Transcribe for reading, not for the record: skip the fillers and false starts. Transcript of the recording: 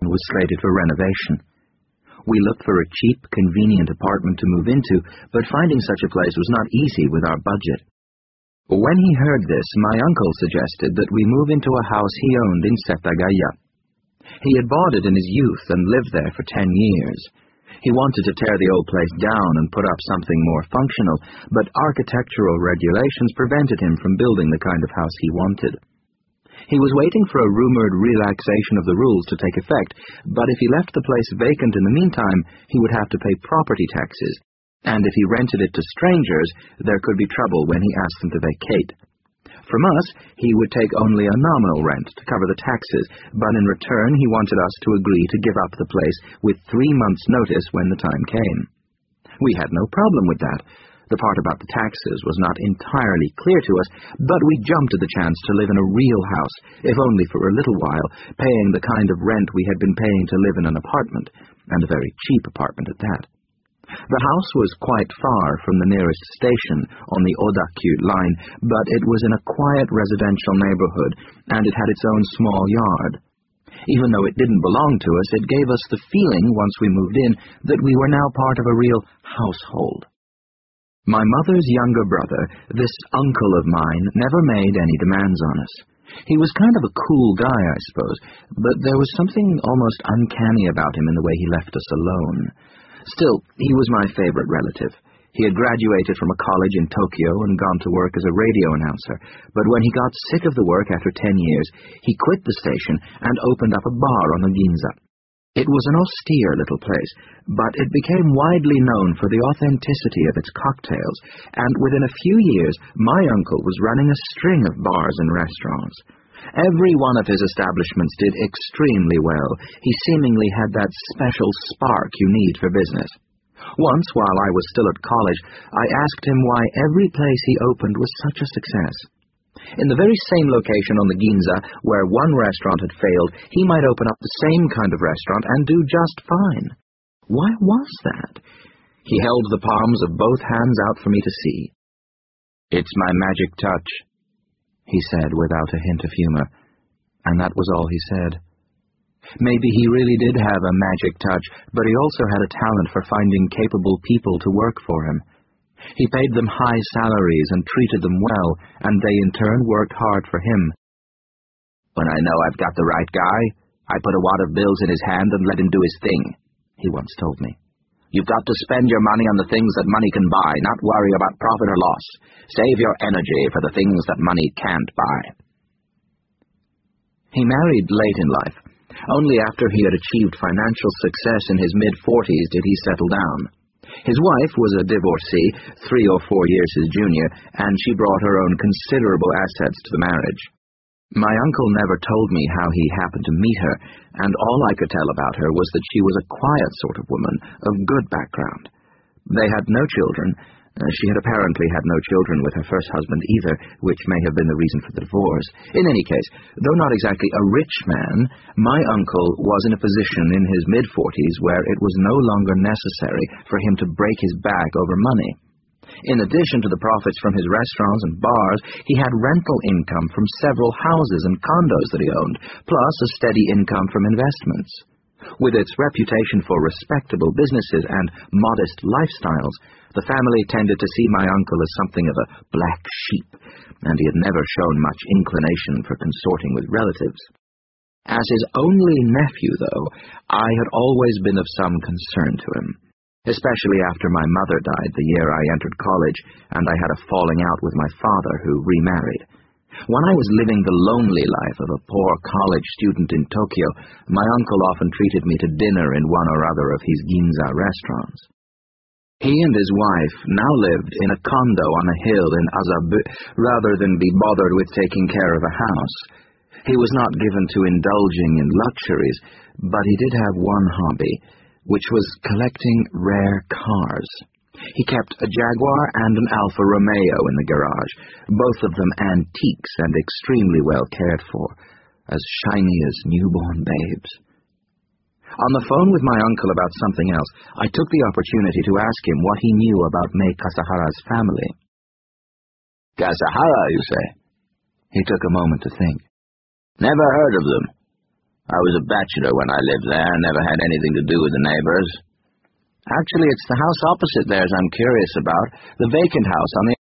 was slated for renovation. We looked for a cheap, convenient apartment to move into, but finding such a place was not easy with our budget. When he heard this, my uncle suggested that we move into a house he owned in Setagaya. He had bought it in his youth and lived there for 10 years. He wanted to tear the old place down and put up something more functional, but architectural regulations prevented him from building the kind of house he wanted. He was waiting for a rumored relaxation of the rules to take effect, but if he left the place vacant in the meantime, he would have to pay property taxes, and if he rented it to strangers, there could be trouble when he asked them to vacate. From us, he would take only a nominal rent to cover the taxes, but in return he wanted us to agree to give up the place with 3 months' notice when the time came. We had no problem with that. The part about the taxes was not entirely clear to us, but we jumped at the chance to live in a real house, if only for a little while, paying the kind of rent we had been paying to live in an apartment, and a very cheap apartment at that. The house was quite far from the nearest station on the Odakyu line, but it was in a quiet residential neighborhood, and it had its own small yard. Even though it didn't belong to us, it gave us the feeling, once we moved in, that we were now part of a real household. My mother's younger brother, this uncle of mine, never made any demands on us. He was kind of a cool guy, I suppose, but there was something almost uncanny about him in the way he left us alone. Still, he was my favorite relative. He had graduated from a college in Tokyo and gone to work as a radio announcer, but when he got sick of the work after 10 years, he quit the station and opened up a bar on the Ginza. It was an austere little place, but it became widely known for the authenticity of its cocktails, and within a few years my uncle was running a string of bars and restaurants. Every one of his establishments did extremely well. He seemingly had that special spark you need for business. Once, while I was still at college, I asked him why every place he opened was such a success. In the very same location on the Ginza, where one restaurant had failed, he might open up the same kind of restaurant and do just fine. Why was that? He held the palms of both hands out for me to see. "It's my magic touch," he said without a hint of humor, and that was all he said. Maybe he really did have a magic touch, but he also had a talent for finding capable people to work for him. He paid them high salaries and treated them well, and they in turn worked hard for him. "When I know I've got the right guy, I put a wad of bills in his hand and let him do his thing," he once told me. "You've got to spend your money on the things that money can buy, not worry about profit or loss. Save your energy for the things that money can't buy." He married late in life. Only after he had achieved financial success in his mid-40s did he settle down. His wife was a divorcee, 3 or 4 years his junior, and she brought her own considerable assets to the marriage. My uncle never told me how he happened to meet her, and all I could tell about her was that she was a quiet sort of woman, of good background. They had no children. She had apparently had no children with her first husband either, which may have been the reason for the divorce. In any case, though not exactly a rich man, my uncle was in a position in his mid-40s where it was no longer necessary for him to break his back over money. In addition to the profits from his restaurants and bars, he had rental income from several houses and condos that he owned, plus a steady income from investments. With its reputation for respectable businesses and modest lifestyles, the family tended to see my uncle as something of a black sheep, and he had never shown much inclination for consorting with relatives. As his only nephew, though, I had always been of some concern to him, especially after my mother died the year I entered college, and I had a falling out with my father, who remarried. When I was living the lonely life of a poor college student in Tokyo, my uncle often treated me to dinner in one or other of his Ginza restaurants. He and his wife now lived in a condo on a hill in Azabu, rather than be bothered with taking care of a house. He was not given to indulging in luxuries, but he did have one hobby, which was collecting rare cars. He kept a Jaguar and an Alfa Romeo in the garage, both of them antiques and extremely well cared for, as shiny as newborn babes. On the phone with my uncle about something else, I took the opportunity to ask him what he knew about Mei Kasahara's family. "Kasahara, you say?" He took a moment to think. "Never heard of them. I was a bachelor when I lived there and never had anything to do with the neighbors. Actually, it's the house opposite theirs I'm curious about, the vacant house on the